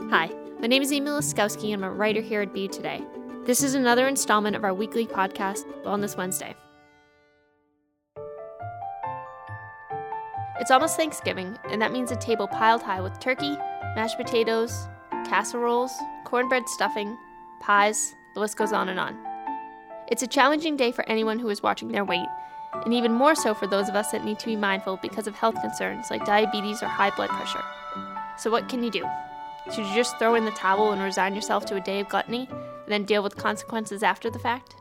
Hi, my name is Amy Laskowski and I'm a writer here at Be Today. This is another installment of our weekly podcast, Wellness Wednesday. It's almost Thanksgiving, and that means a table piled high with turkey, mashed potatoes, casseroles, cornbread stuffing, pies, the list goes on and on. It's a challenging day for anyone who is watching their weight, and even more so for those of us that need to be mindful because of health concerns like diabetes or high blood pressure. So what can you do? Should you just throw in the towel and resign yourself to a day of gluttony, and then deal with consequences after the fact?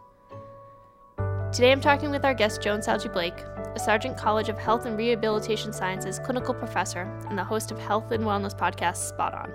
Today I'm talking with our guest Joan Salge-Blake, a Sargent College of Health and Rehabilitation Sciences clinical professor and the host of health and wellness podcast Spot On.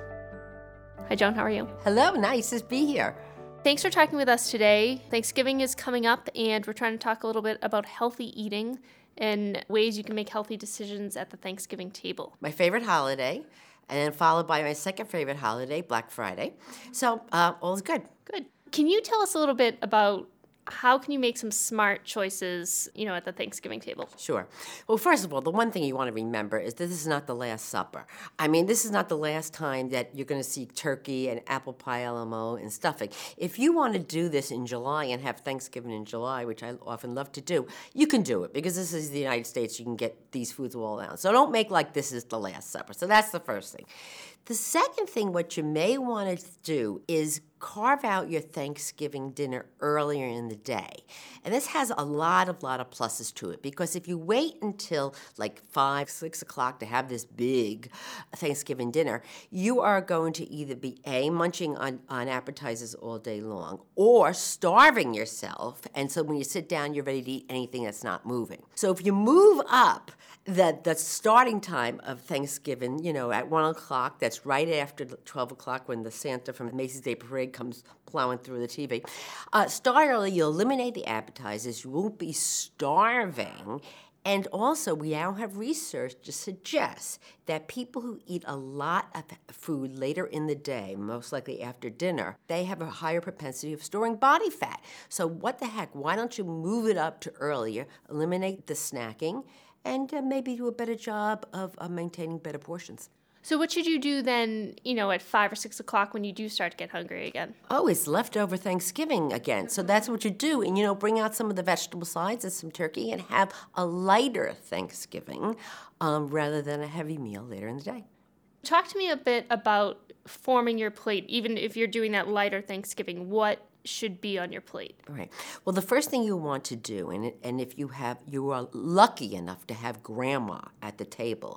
Hi Joan, how are you? Hello, nice to be here. Thanks for talking with us today. Thanksgiving is coming up and we're trying to talk a little bit about healthy eating and ways you can make healthy decisions at the Thanksgiving table. My favorite holiday, and then followed by my second favorite holiday, Black Friday. So all is good. Good. Can you tell us a little bit about how can you make some smart choices, at the Thanksgiving table? Sure. Well, first of all, the one thing you want to remember is that this is not the Last Supper. I mean, this is not the last time that you're going to see turkey and apple pie a la mode and stuffing. If you want to do this in July and have Thanksgiving in July, which I often love to do, you can do it because this is the United States. You can get these foods all around. So don't make like this is the Last Supper. So that's the first thing. The second thing, what you may want to do is carve out your Thanksgiving dinner earlier in the day. And this has a lot of pluses to it because if you wait until like 5, 6 o'clock to have this big Thanksgiving dinner, you are going to either be munching on appetizers all day long or starving yourself. And so when you sit down, you're ready to eat anything that's not moving. So if you move up the starting time of Thanksgiving, at 1 o'clock, that's right after 12 o'clock when the Santa from Macy's Day Parade comes plowing through the TV. Start early, you'll eliminate the appetizers, you won't be starving. And also, we now have research to suggest that people who eat a lot of food later in the day, most likely after dinner, they have a higher propensity of storing body fat. So what the heck, why don't you move it up to earlier, eliminate the snacking, and maybe do a better job of maintaining better portions. So what should you do then, at 5 or 6 o'clock when you do start to get hungry again? Oh, it's leftover Thanksgiving again. So that's what you do. And, bring out some of the vegetable sides and some turkey and have a lighter Thanksgiving rather than a heavy meal later in the day. Talk to me a bit about forming your plate, even if you're doing that lighter Thanksgiving. What should be on your plate? Right. Well, the first thing you want to do, and if you are lucky enough to have grandma at the table,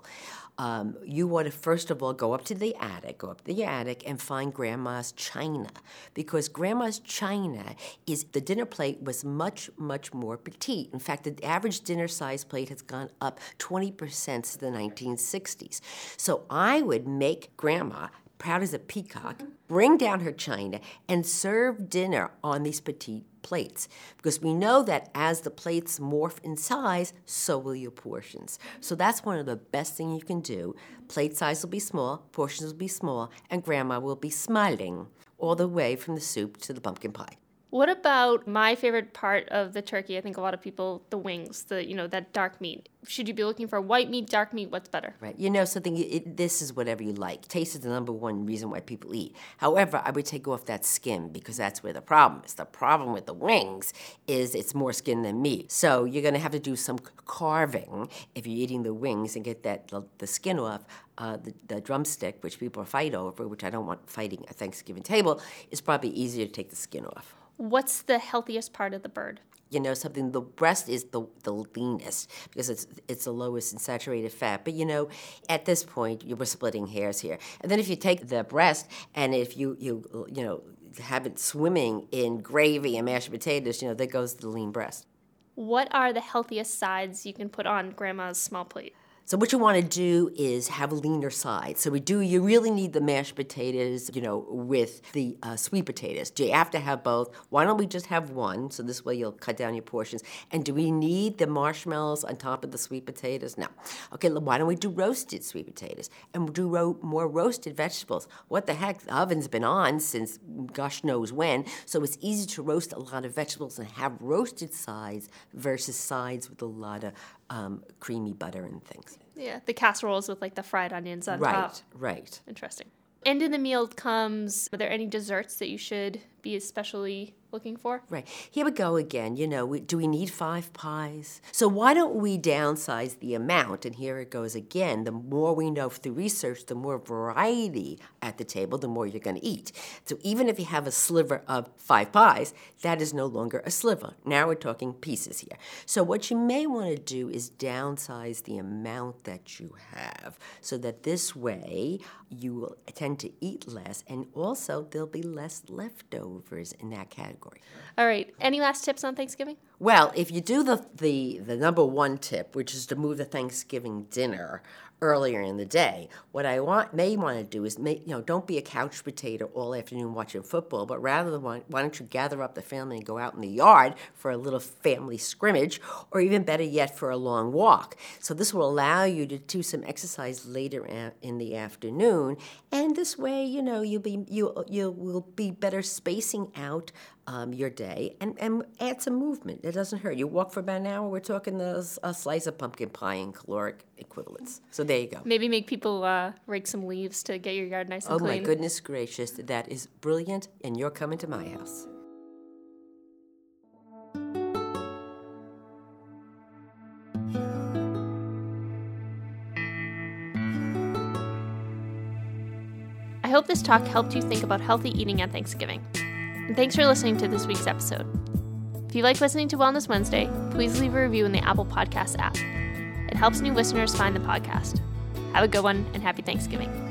you want to first of all go up to the attic and find grandma's china, because grandma's china the dinner plate was much, much more petite. In fact, the average dinner size plate has gone up 20% since the 1960s. So I would make grandma proud as a peacock, bring down her china, and serve dinner on these petite plates. Because we know that as the plates morph in size, so will your portions. So that's one of the best things you can do. Plate size will be small, portions will be small, and grandma will be smiling all the way from the soup to the pumpkin pie. What about my favorite part of the turkey? I think a lot of people, the wings, that dark meat. Should you be looking for white meat, dark meat? What's better? Right. This is whatever you like. Taste is the number one reason why people eat. However, I would take off that skin because that's where the problem is. The problem with the wings is it's more skin than meat. So you're going to have to do some carving if you're eating the wings and get the skin off. The drumstick, which people fight over, which I don't want fighting at Thanksgiving table, is probably easier to take the skin off. What's the healthiest part of the bird? The breast is the leanest because it's the lowest in saturated fat. But, at this point, we're splitting hairs here. And then if you take the breast and if you have it swimming in gravy and mashed potatoes, there goes the lean breast. What are the healthiest sides you can put on grandma's small plate? So what you want to do is have a leaner side. So you really need the mashed potatoes, with the sweet potatoes. Do you have to have both? Why don't we just have one? So this way you'll cut down your portions. And do we need the marshmallows on top of the sweet potatoes? No. Okay, why don't we do roasted sweet potatoes? And do more roasted vegetables. What the heck? The oven's been on since gosh knows when. So it's easy to roast a lot of vegetables and have roasted sides versus sides with a lot of creamy butter and things. Yeah, the casseroles with the fried onions on top. Right. Interesting. And in the meal comes, are there any desserts that you should be especially looking for? Right. Here we go again. Do we need 5 pies? So why don't we downsize the amount? And here it goes again. The more we know through research, the more variety at the table, the more you're going to eat. So even if you have a sliver of 5 pies, that is no longer a sliver. Now we're talking pieces here. So what you may want to do is downsize the amount that you have so that this way you will tend to eat less, and also there'll be less leftovers in that category. All right. Any last tips on Thanksgiving? Well, if you do the number one tip, which is to move the Thanksgiving dinner earlier in the day, what I may want to do is don't be a couch potato all afternoon watching football, but rather why don't you gather up the family and go out in the yard for a little family scrimmage, or even better yet, for a long walk. So this will allow you to do some exercise later in the afternoon, and this way, you will be better spacing out your day and add some movement. It doesn't hurt. You walk for about an hour, we're talking a slice of pumpkin pie in caloric equivalents. So there you go. Maybe make people rake some leaves to get your yard nice and clean. Oh my goodness gracious, that is brilliant, and you're coming to my house. I hope this talk helped you think about healthy eating at Thanksgiving. And thanks for listening to this week's episode. If you like listening to Wellness Wednesday, please leave a review in the Apple Podcasts app. It helps new listeners find the podcast. Have a good one, and happy Thanksgiving.